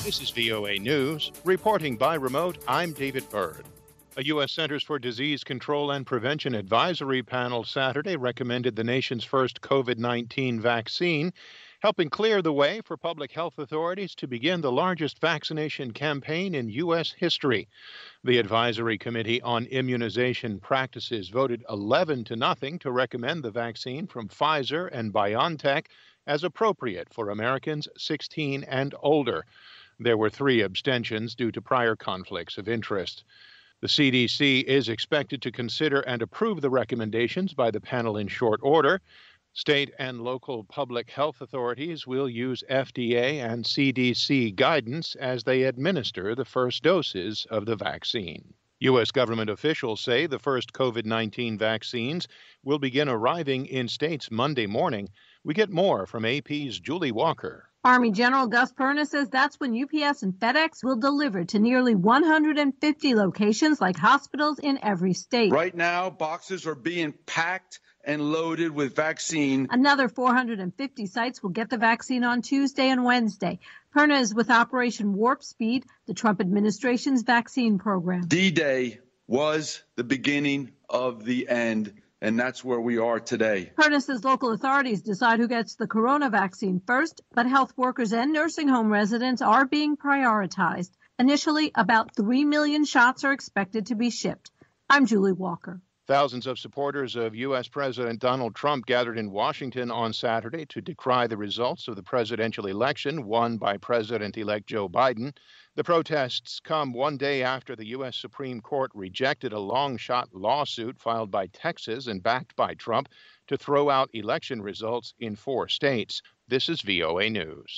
This is VOA News. Reporting by remote, I'm David Byrd. A U.S. Centers for Disease Control and Prevention advisory panel Saturday recommended the nation's first COVID-19 vaccine, helping clear the way for public health authorities to begin the largest vaccination campaign in U.S. history. The Advisory Committee on Immunization Practices voted 11-0 to recommend the vaccine from Pfizer and BioNTech as appropriate for Americans 16 and older. There were 3 abstentions due to prior conflicts of interest. The CDC is expected to consider and approve the recommendations by the panel in short order. State and local public health authorities will use FDA and CDC guidance as they administer the first doses of the vaccine. U.S. government officials say the first COVID-19 vaccines will begin arriving in states Monday morning. We get more from AP's Julie Walker. Army General Gus Perna says that's when UPS and FedEx will deliver to nearly 150 locations like hospitals in every state. Right now, boxes are being packed and loaded with vaccine. Another 450 sites will get the vaccine on Tuesday and Wednesday. Perna is with Operation Warp Speed, the Trump administration's vaccine program. D-Day was the beginning of the end, and that's where we are today. Perna says local authorities decide who gets the corona vaccine first, but health workers and nursing home residents are being prioritized. Initially, about 3 million shots are expected to be shipped. I'm Julie Walker. Thousands of supporters of U.S. President Donald Trump gathered in Washington on Saturday to decry the results of the presidential election won by President-elect Joe Biden. The protests come one day after the U.S. Supreme Court rejected a long-shot lawsuit filed by Texas and backed by Trump to throw out election results in 4 states. This is VOA News.